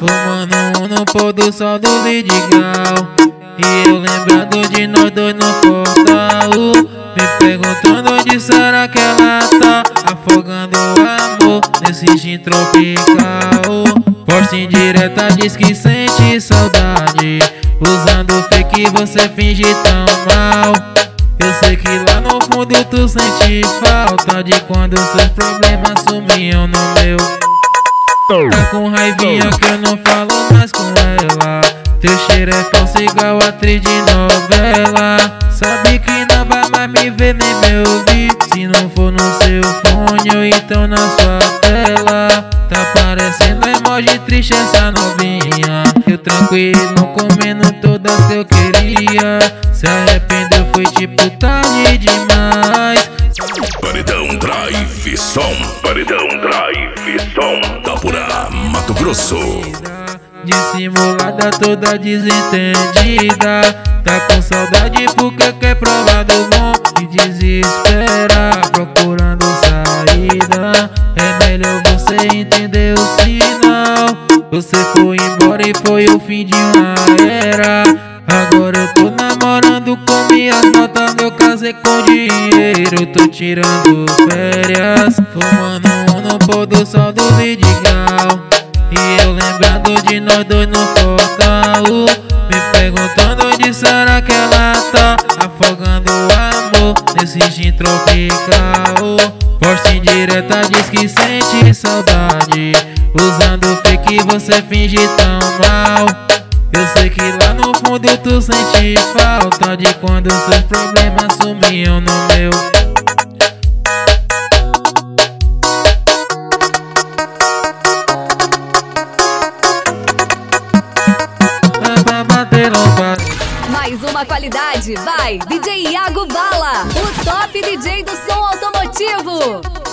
Fumando no pôr do sol do Vidigal. E eu lembrando de nós dois no portal, me perguntando onde será que ela tá, afogando o amor nesse gin tropical. Posta indireta diz que sente saudade, usando fake você finge tão mal. Eu sei que lá no fundo tu sente falta de quando seus problemas sumiam no meu. Tá com raivinha que eu não falo mais com ela. Teu cheiro é falso igual atriz de novela. Sabe que não vai mais me ver nem me ouvir, se não for no seu fone ou então na sua tela. Tá parecendo emoji triste essa novinha. Eu tranquilo comendo todas que eu queria. Se arrependeu foi tipo tarde demais. Paredão Drive Som, Paredão Drive Som, Tapura, Mato Grosso. Dissimulada, toda desentendida. Tá com saudade porque quer provar do bom e desespera, procurando saída. É melhor você entender o sinal. Você foi embora e foi o fim de uma era. Agora eu tô namorando com minhas notas, eu casei com dinheiro, tô tirando férias. Fumando no pôr do sol do Vidigal. E eu lembrando de nós dois no portal, me perguntando onde será que ela tá, afogando o amor nesse gin tropical. Posta indireta diz que sente saudade, usando fake você finge tão mal. Eu sei que lá no fundo tu sente falta de quando seus problemas sumiam no meu. Mais uma qualidade, vai! DJ Iago Bala, o top DJ do som automotivo.